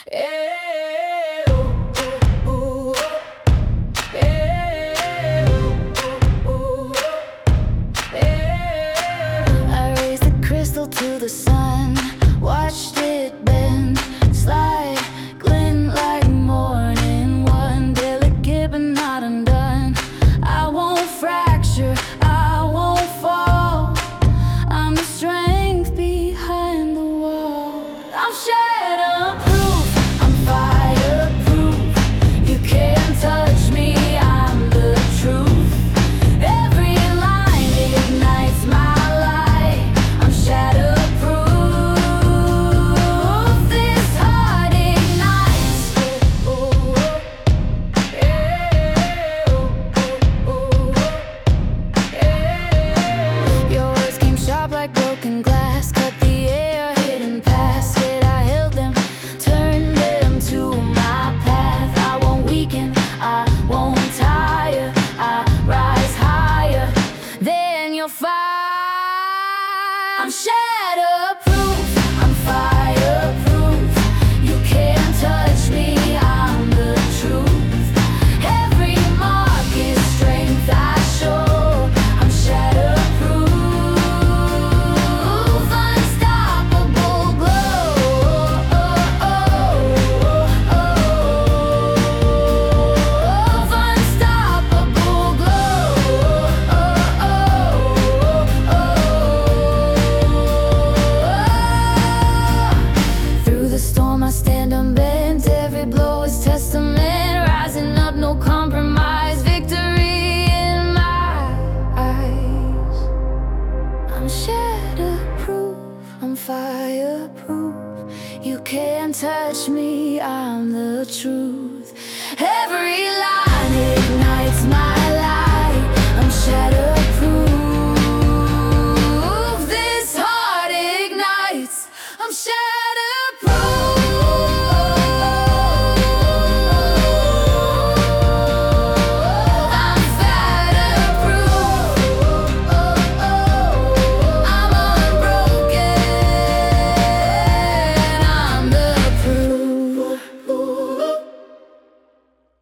Eh, oh, oh, oh, eh, oh, oh, eh. I raised the crystal to the sun, watched it bend, slide, glint like morning. One delicate but not undone. I won't fracture, I won't fall. I'm the strength behind the wall. I'm shatterproof, I'm fireproof. You can't touch me, I'm the truth. Every line ignites my light. I'm shatterproof. This heart ignites. Oh, oh, oh. Eh, oh, oh, oh. Eh. Your words came sharp like broken glass, cut the air, hidden past. Yet I held them, turned them to my path. I won't weaken, I won't tire. I rise higher than your fire. I'm shatterproof, I'm fireproof. You can't touch me, I'm the truth. Every mark is strength I show. I'm shatterproof, unstoppable glow. Unstoppable glow. Through the storm I stand unbent. Every blow is testament. Rising up, no compromise. Victory in my eyes. I'm shatterproof, I'm fireproof. You can't touch me, I'm the truth. Every lie